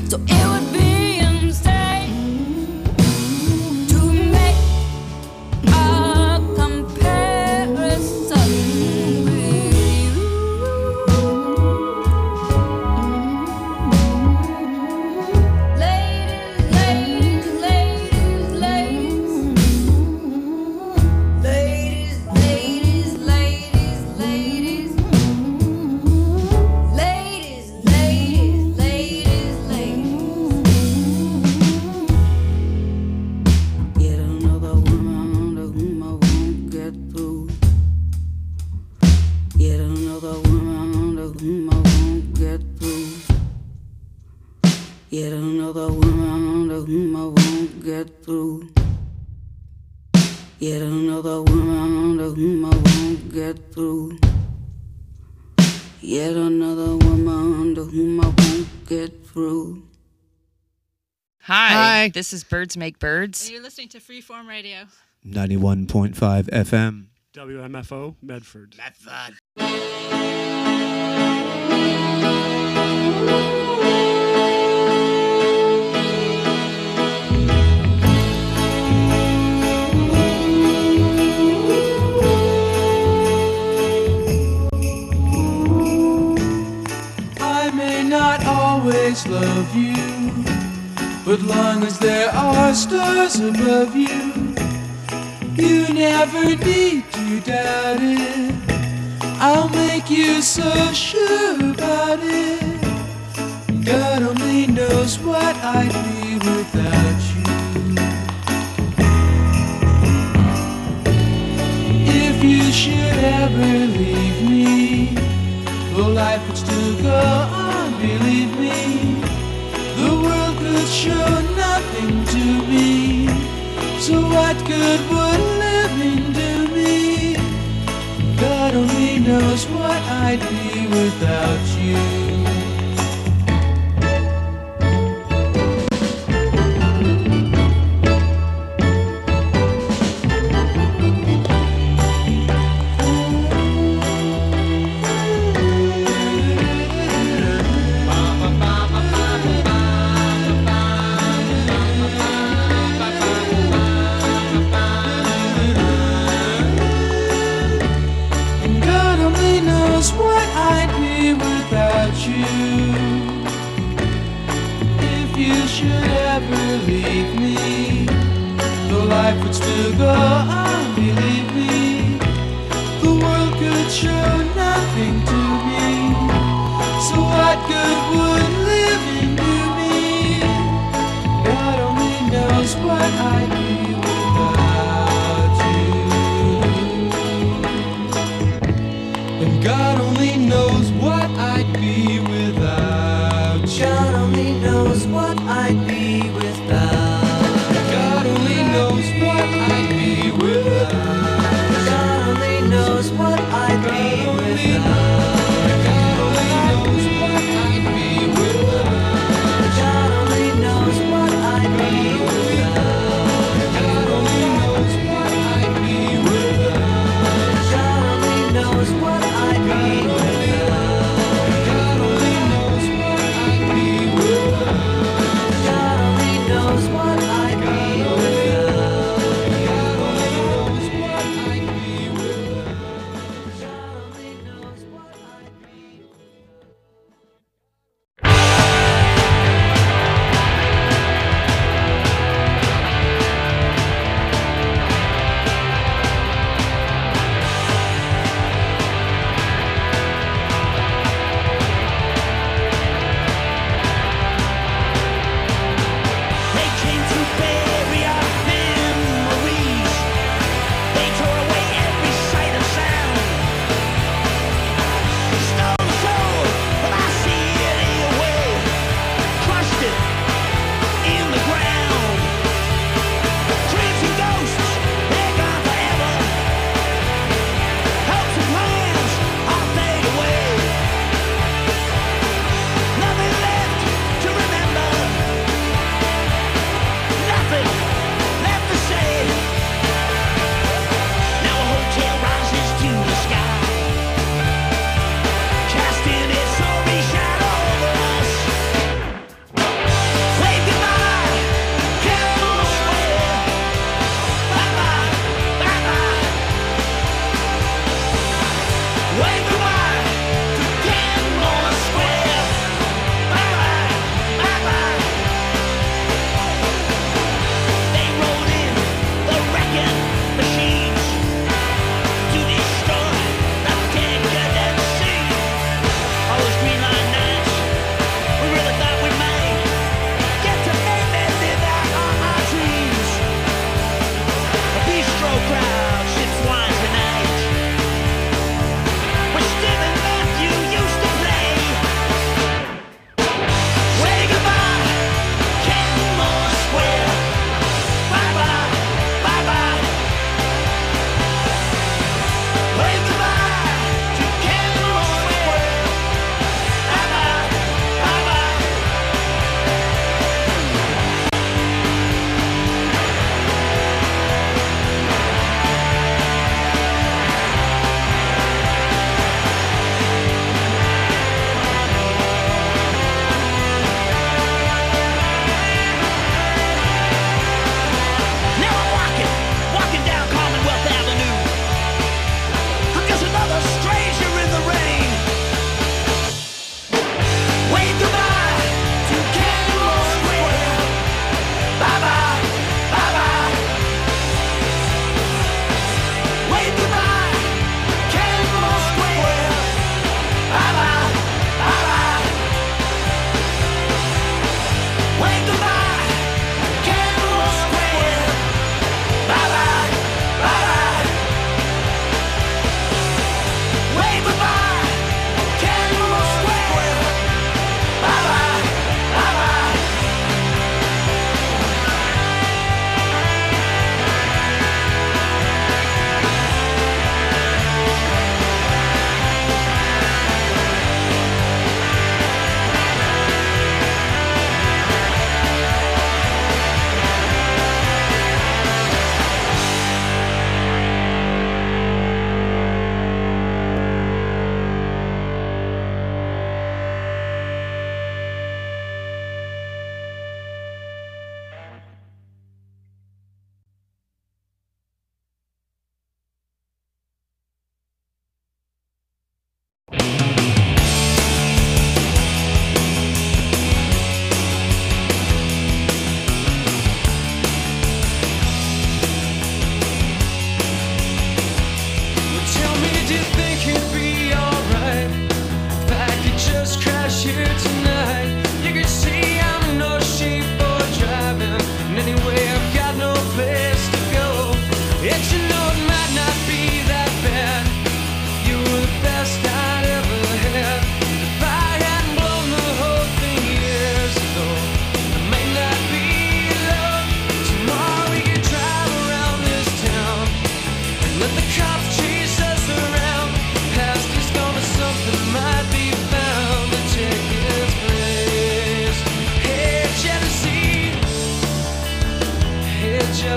So it would be a mistake to make a comparison with you. Ladies, ladies, ladies, ladies. Ladies, ladies, ladies, ladies. Ladies, ladies, ladies, ladies. Yet another woman to whom I won't get through. Yet another woman to whom I won't get through. Yet another woman to whom I won't get through. Yet another woman to whom I won't get through. Yet another woman to whom I won't get through. Hi, this is Birds Make Birds. And you're listening to Freeform Radio. 91.5 FM. WMFO, Medford. I may not always love you, but long as there are stars above you, you never need to doubt it. I'll make you so sure about it. God only knows what I'd be without you. If you should ever leave me, well, life would still go on, believe me. The world could show nothing to me. So what good would living do me? God only knows what I'd be without you. What I'd be without you. If you should ever leave me, the life would still go on, believe me. The world could show nothing to me. So what good would living do me? God only knows what I'd be without you. And God only knows what I'd be without you. God only knows what I'd be without. God only knows what I'd be without. God only knows what I'd be without. God only knows what I'd be without. God only knows what I'd be without. God only knows what I'd be without. God only knows what I'd be without. God only knows what I'd be without. God only knows what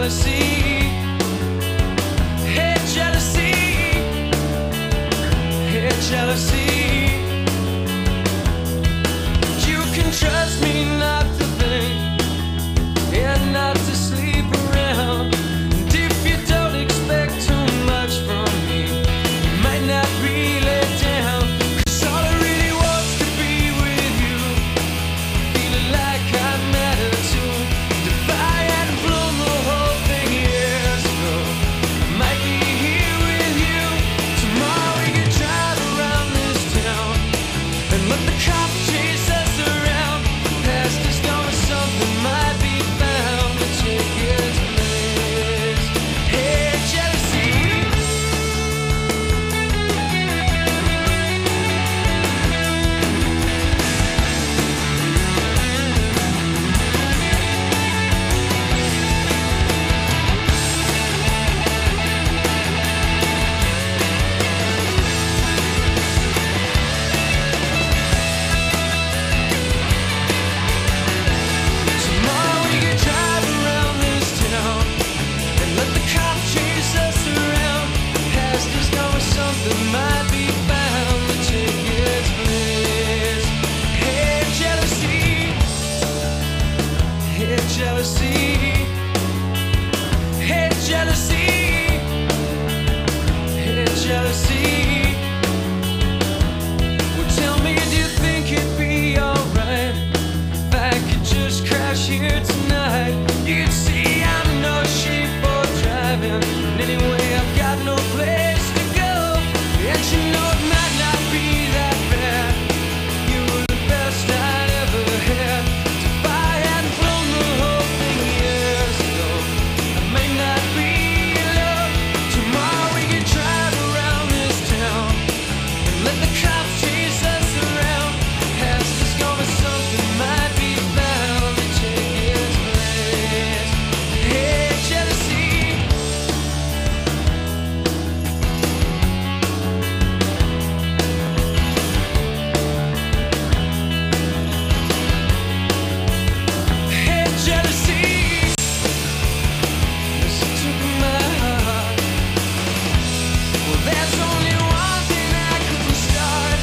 jealousy. Hate jealousy. Hate jealousy. You can trust me not to think and not to sleep around. And if you don't expect too much from me, you might not be let down. 'Cause all I really want's to be with you, feeling like I matter too. If I hadn't blown the whole thing years ago, I might be here with you. Tomorrow we could drive around this town and let the cops chase us around. Past is gone, something might be found to take its place. Hey, jealousy. Tomorrow we could drive around this town and let the cops chase us around. Past is gone, something might be found to take its place. Hey, jealousy. Hey, jealousy. Hey, jealousy. Hey, jealousy. Well, tell me, do you think it'd be alright if I could just crash here tonight? You can see I'm no shape for driving, and anyway I've got no place to go. And you know it might not be that bad. You were the best I'd ever had. If I hadn't blown the whole thing years ago, I may not be in love. Tomorrow we could drive around this town and let the cops chase us around. Past is gone, but something might be found to take its place. Hey, jealousy. Hey, jealousy. Listen to my heart. Well, there's only one thing I couldn't start.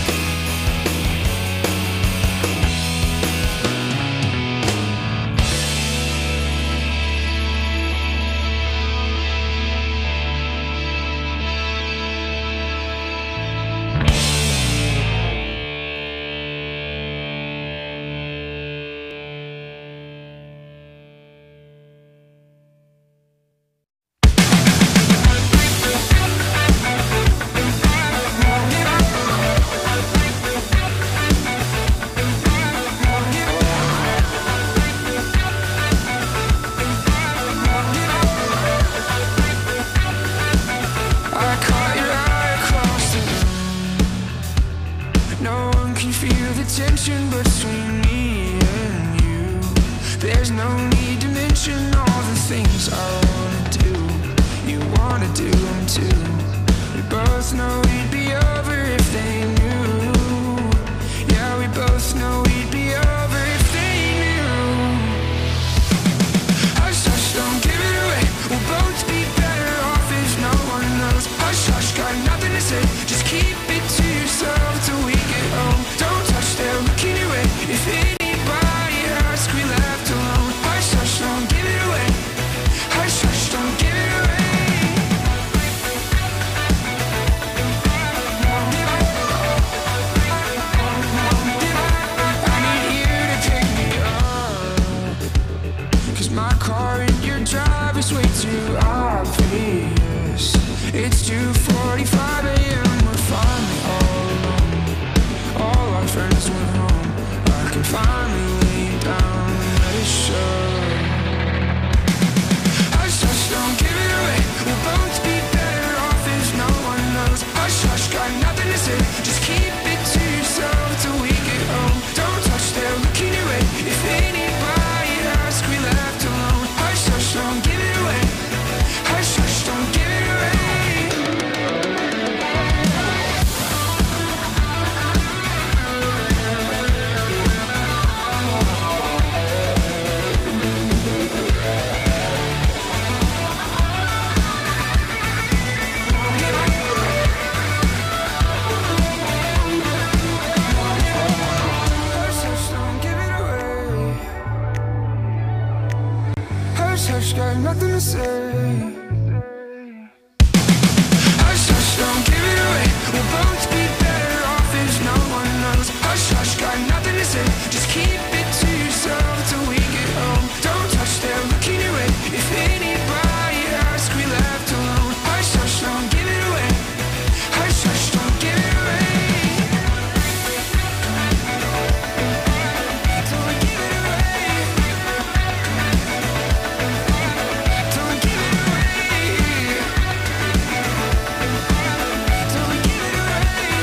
I caught your eye across the room. No one can feel the tension between me and you. There's no need to mention all the things I wanna do. You wanna do them too. We both know we'd be over if they knew. Yeah, we both know we'd be over if they knew. Hush, hush, don't give it away. We'll both be better off if no one knows. Hush, hush, got nothing to say. Just keep it to yourself till we get home. Don't touch, they're looking your way. If anybody asks, we left alone. Hush, hush, don't give it away. Hush, hush, don't give it away. I need you to pick me up, 'cause my car in your drive is way too obvious. It's 2:45 a.m. We're finally all alone. All our friends went home. I can finally lay down and let it show. Hush, hush, don't give it away. We'll both be better off if no one knows. Hush, hush, got nothing to say. Just keep it to yourself till we get home. Don't touch, they're looking your way. If anybody asks, we left alone. Hush, hush, don't give it away. Hush, hush, don't give it away. Hush, hush, got nothing to say. Hush, hush, don't give it away. We'll both be better off if no one knows. Hush, hush, got nothing to say. Just keep it to yourself till we get home. Don't touch, they're looking your way. If anybody asks, we left alone. Hush, hush, don't give it away. Hush, hush, don't give it away. Don't give it away. Don't give it away. Don't give it away.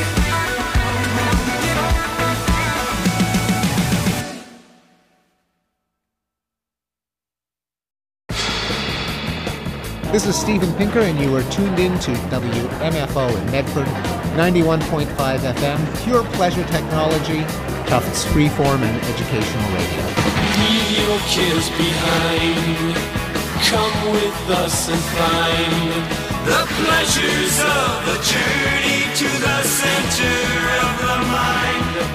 This is Stephen Pinker, and you are tuned in to WMFO in Medford, 91.5 FM, pure pleasure technology, Tufts freeform and educational radio. Leave your cares behind. Come with us and find the pleasures of the journey to the center of the mind.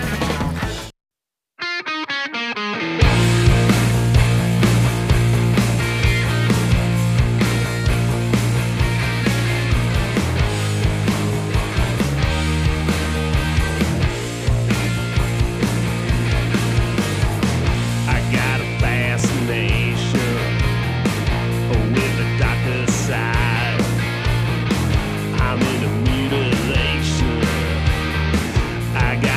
I got a fascination with the darker side. I'm into mutilation. I got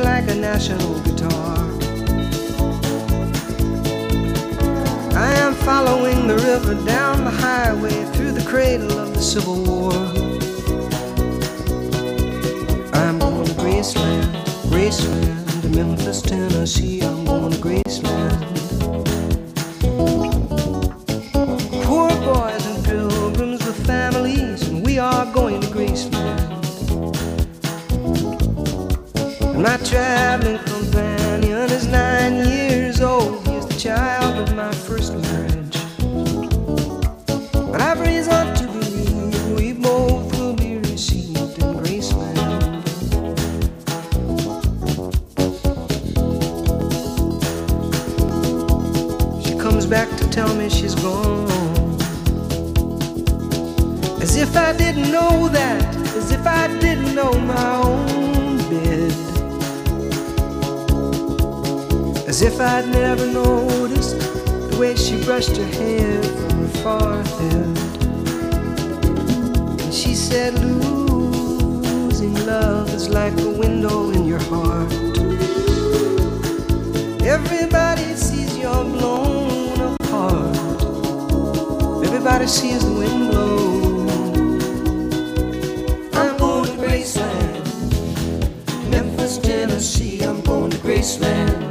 like a national guitar. I am following the river down the highway through the cradle of the Civil War. I'm going to Graceland, Graceland, to Memphis, Tennessee. I'm going to Graceland. Poor boys and pilgrims with families, and we are going to Graceland. And my traveling companion is 9 years old. He is the child of my first marriage. But I've reason to believe we both will be received in Graceland. She comes back to tell me she's gone, as if I didn't know that, as if I didn't know my own bed, as if I'd never noticed the way she brushed her hair from her forehead. And she said, losing love is like a window in your heart. Everybody sees you're blown apart. Everybody sees the wind blow. I'm going to Graceland, Memphis, Tennessee. I'm going to Graceland.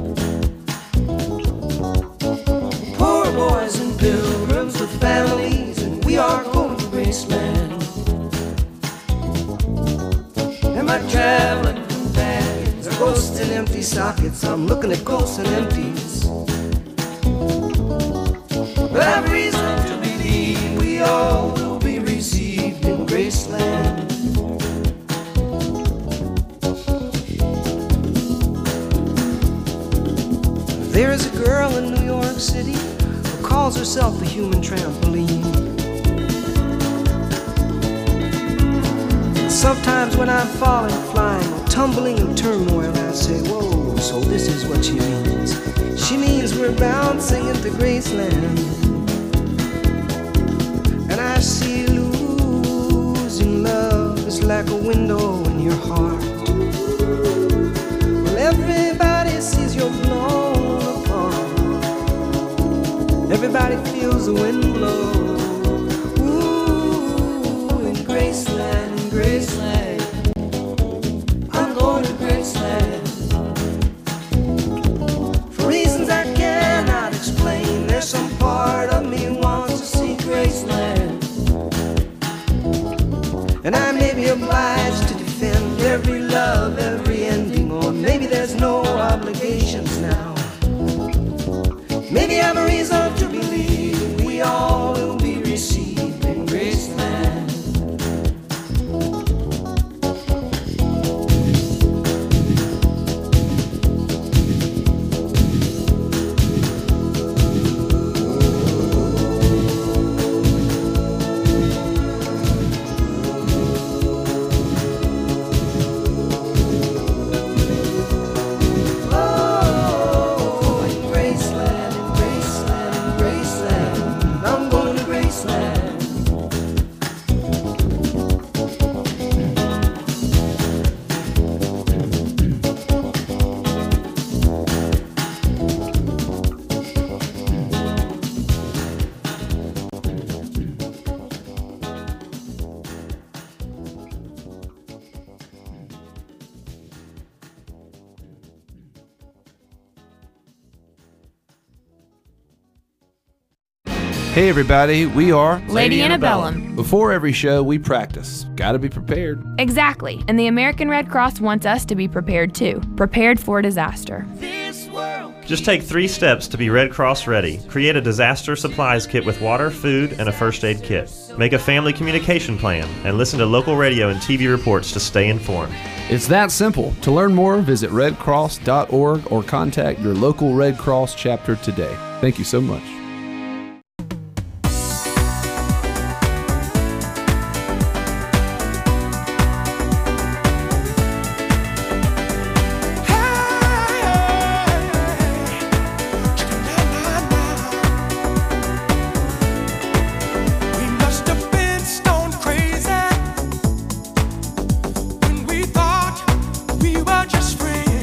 Poor boys and pilgrims with families, and we are going to Graceland. And my traveling companions are ghosts in empty sockets. I'm looking at ghosts and empties. But I've reason to believe we all will be received in Graceland. There is a girl in New York City who calls herself the human trampoline. Sometimes when I'm falling, flying, or tumbling in turmoil, I say, whoa, so this is what she means. She means we're bouncing into Graceland. And I see losing love is like a window in your heart. Well, everybody sees you're blown apart. Everybody feels the wind blow. Ooh, in Graceland, in Graceland. I'm going to Graceland. For reasons I cannot explain, there's some part of me wants to see Graceland. And I may be obliged to defend every love, every ending, or maybe there's no obligations now. Maybe I'm a reason to believe we all will be received in Graceland. Hey everybody, we are Lady Antebellum. Before every show, we practice. Gotta be prepared. Exactly, and the American Red Cross wants us to be prepared too. Prepared for disaster. Just take 3 steps to be Red Cross ready. Create a disaster supplies kit with water, food, and a first aid kit. Make a family communication plan, and listen to local radio and TV reports to stay informed. It's that simple. To learn more, visit redcross.org or contact your local Red Cross chapter today. Thank you so much. We were just friends.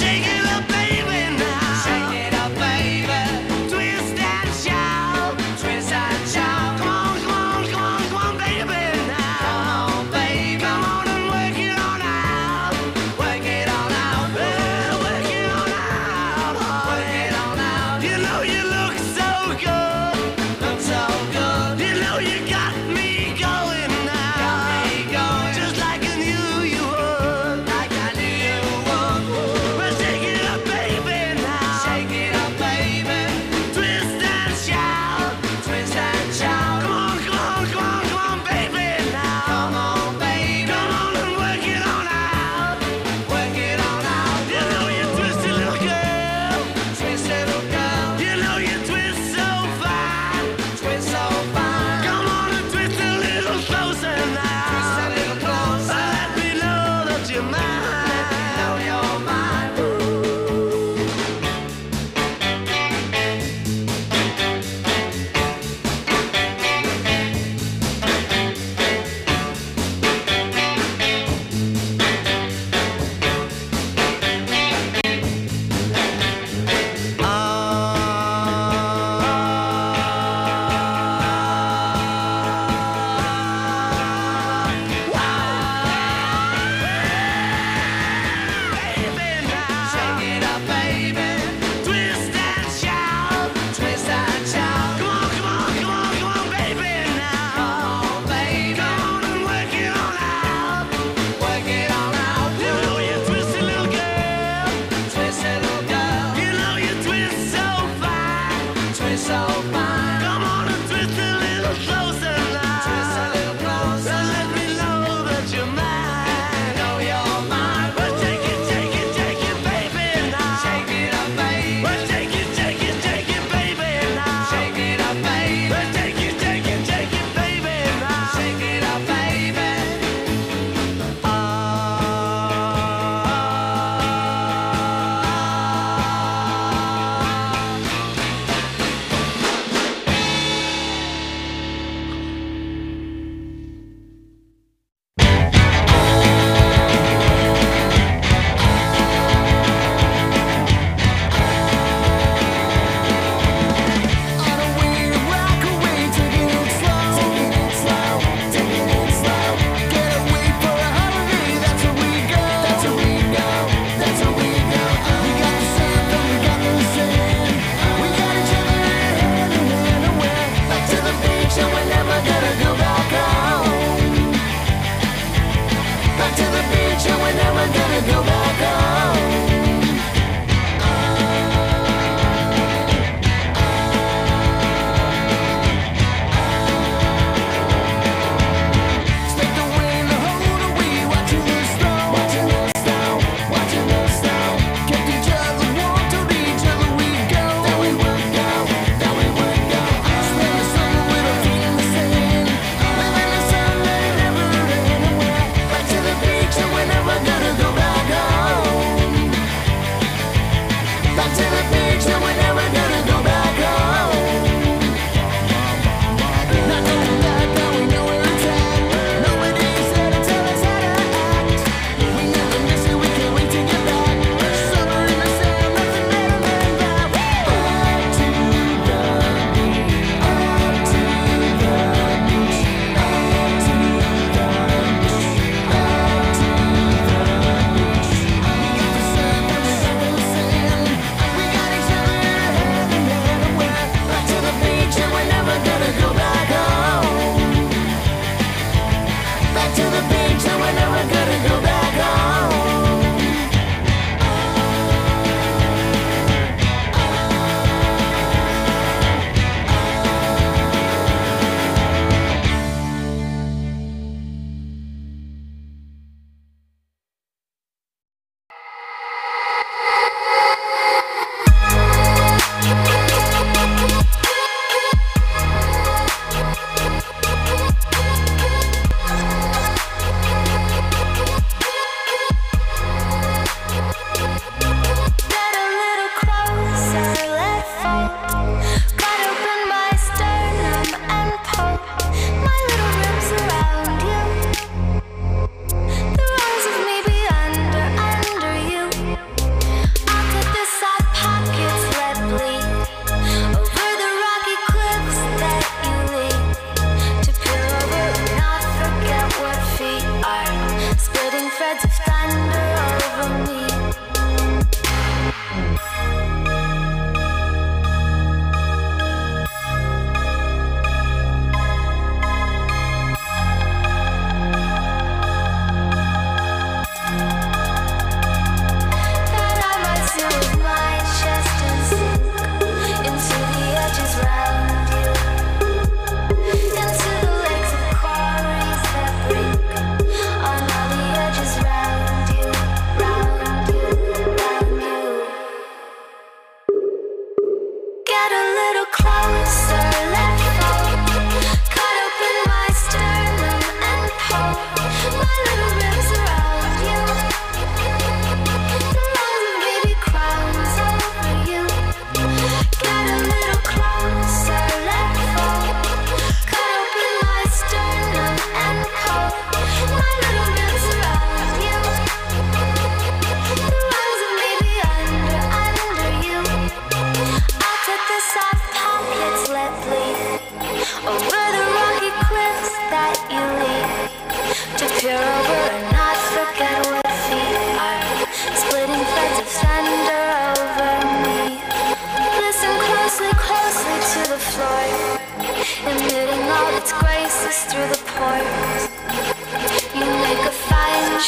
Just like I knew you would, like I knew you would. Well, take it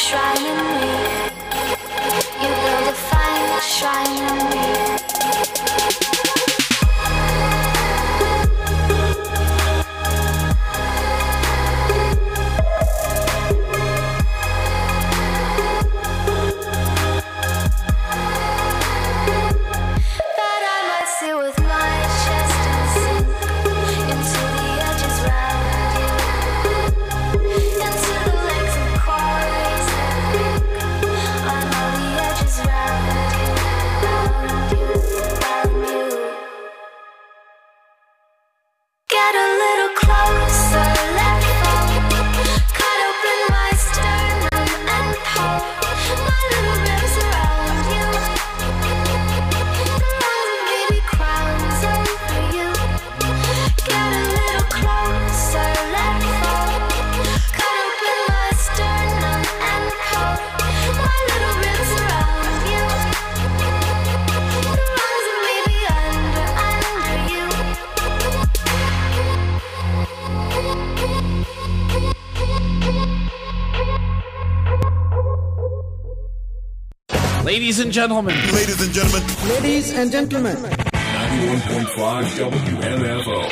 shrine in me. You build a fine shrine in me. Ladies and gentlemen. Ladies and gentlemen. Ladies and gentlemen. 91.5 WMFO.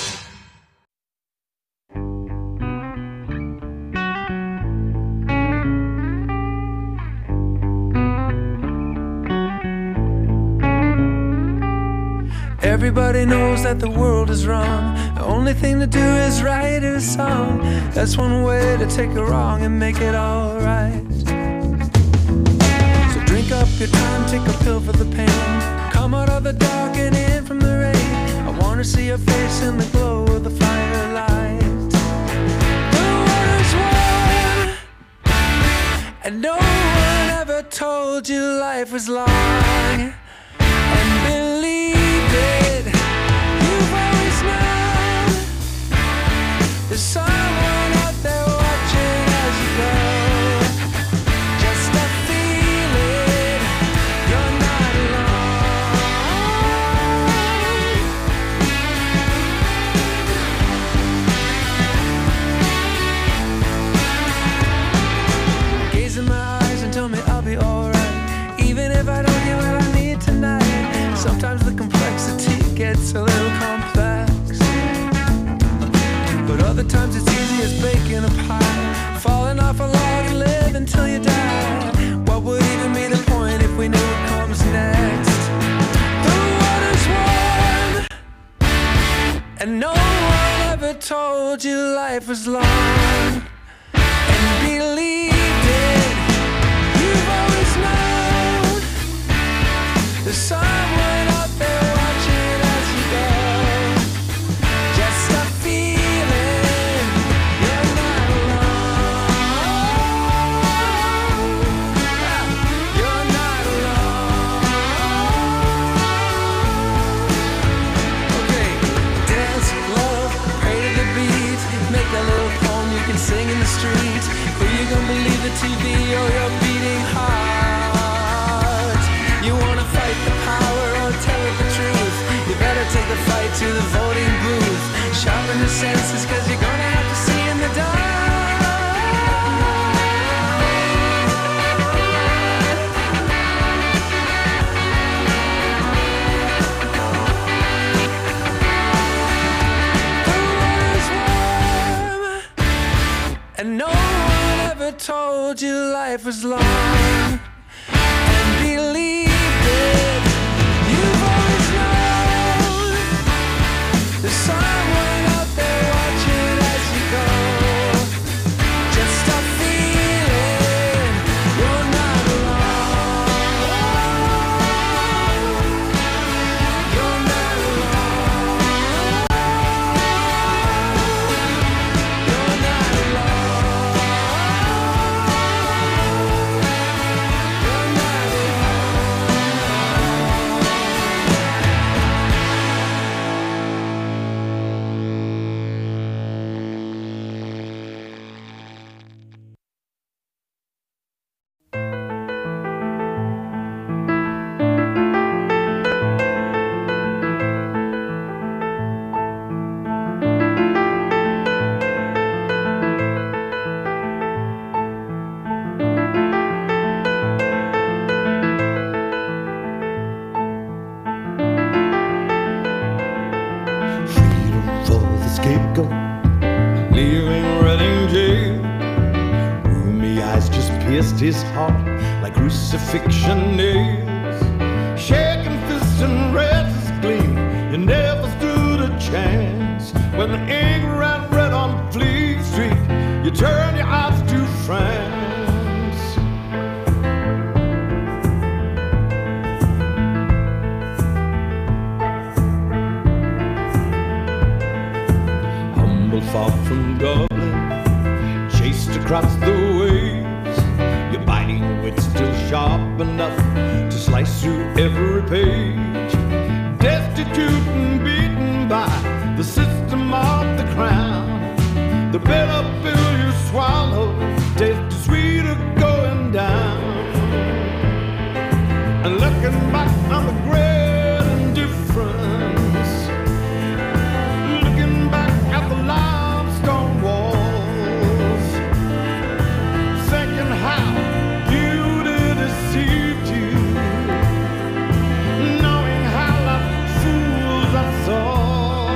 Everybody knows that the world is wrong. The only thing to do is write a song. That's one way to take a wrong and make it alright. So drink up your time, take a pill for the pain. Come out of the dark and in from the rain. I wanna see your face in the glow of the firelight. The water's warm, and no one ever told you life was long. And believe it, you've always known there's someone out there watching as you go. Just a feeling you're not alone. Gaze in my eyes and tell me I'll be alright, even if I don't get what I need tonight. Sometimes the complexity gets a little complex, but other times it's easy as baking a pie, falling off a log and live until you die. What would even be the point if we knew what comes next? The water's warm, and no one ever told you life was long. And believed it, you've always known there's someone out there watching as you go. Just a feeling you're not alone. You're not alone. Okay, dance, love, pray to the beat. Make a little poem you can sing in the street. Who you gonna believe, the TV or your beating heart? You wanna fight the power or tell it the truth? You better take the fight to the voting booth. Sharpen your senses, cause you're gonna have to see in the dark. The water's warm, and no one ever told you life was long. And believed it, you've always known there's someone out there watching as you go. Just a feeling you're not alone. You're not alone. You're not alone. leaving Reading jail. Roomy eyes just pierced his heart like crucifixion nails. Shaking fists and restless gleam, you never stood a chance. When the ink ran red on Fleet Street, you turned your eyes to France. Far from Dublin, chased across the waves, your biting wit still sharp enough to slice through every page. Destitute and beaten by the system of the crown, the bitter pill you swallow tastes sweeter going down. And looking back on the great indifference, looking back at the limestone walls, thinking how beauty deceived you, knowing how like fools us all.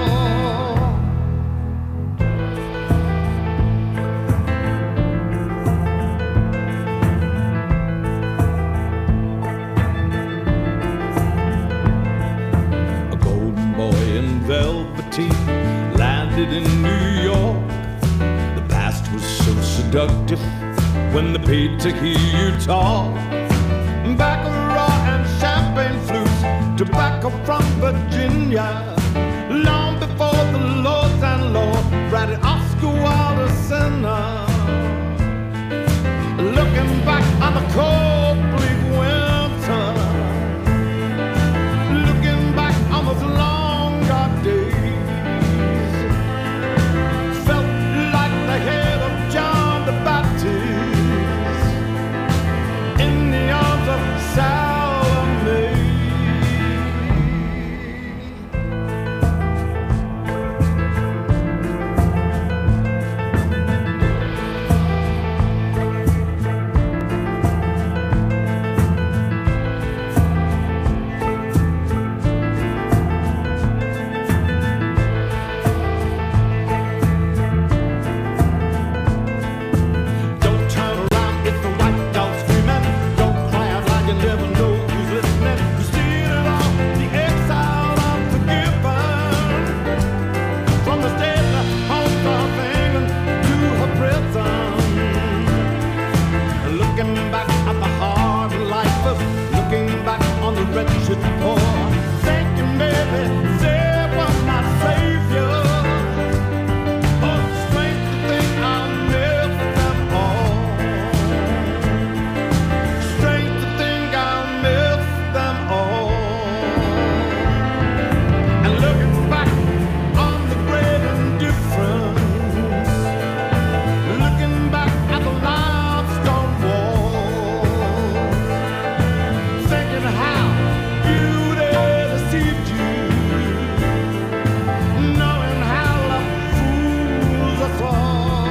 A golden boy in velveteen landed in New York. The past was so seductive when they paid to hear you talk. Baccarat and champagne flutes, tobacco from Virginia. Long before the lords and lords ratted Oscar Wilde a sinner. Looking back on the cold bleak winter, looking back on those long dark days, felt like the head of John the Baptist in the arms of Salome. Don't turn around if the white dog's screaming. Don't cry out loud, you never know who's listening. You steal it all, the exile unforgiven. From the state of home of England to her prison. Looking back at the hard life, looking back on the wretched poor, thinking maybe they were my savior. Oh, strange to think I'll miss them all. Strange to think I'll miss them all. And looking back on the great indifference, looking back at the limestone walls, thinking how beauty deceived you, knowing how love fools us all.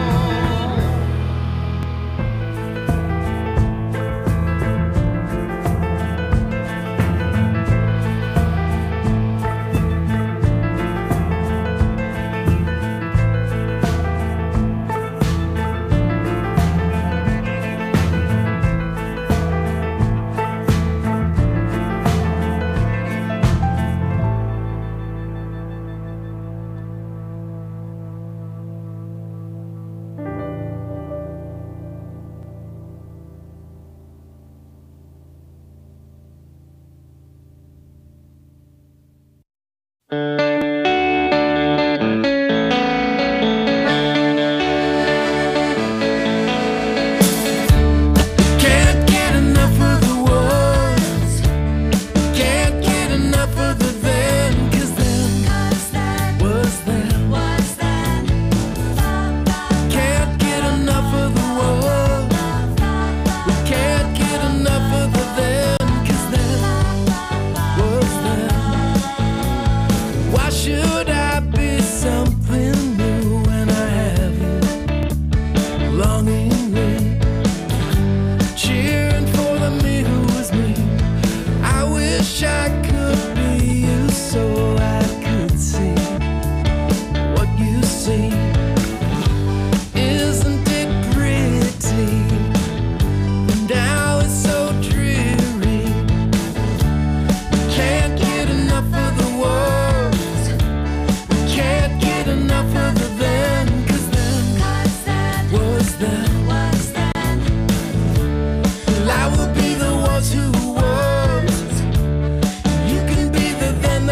Can't get enough of the was. Can't get enough of the then. 'Cause then was then. Can't get enough of the was. We can't get enough of the then. 'Cause then was then.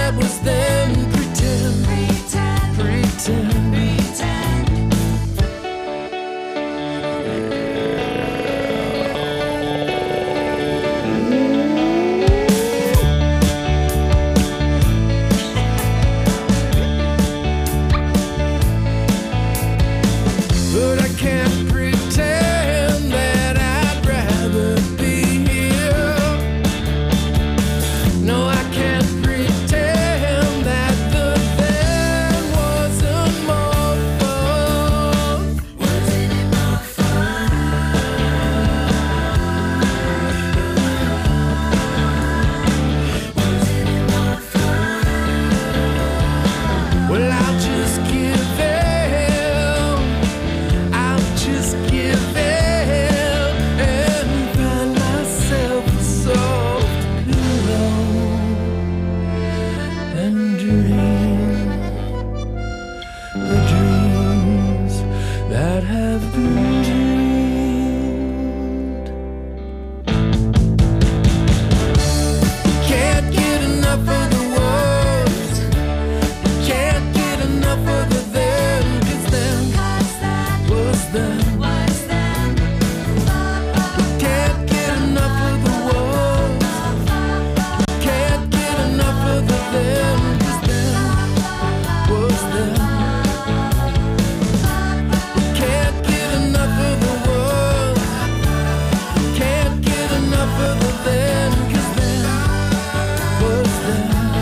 that was then. Pretend, pretend. But I can't pretend that I'd rather be here. No, I can't pretend that the then wasn't more fun. Wasn't it more fun? Wasn't it more fun? Well, I'll just give in. I'll just give in and find myself a soft pillow and dream the dreams that have been dreamed. Can't get enough of the words. Can't get enough of the then, 'cause then was then. Can't get enough of the words. Can't get enough of the then, 'cause then was then. Can't get enough of the words. Can't get enough of the then, 'cause then was then.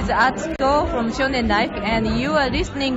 is Atsuko from Shonen Life, and you are listening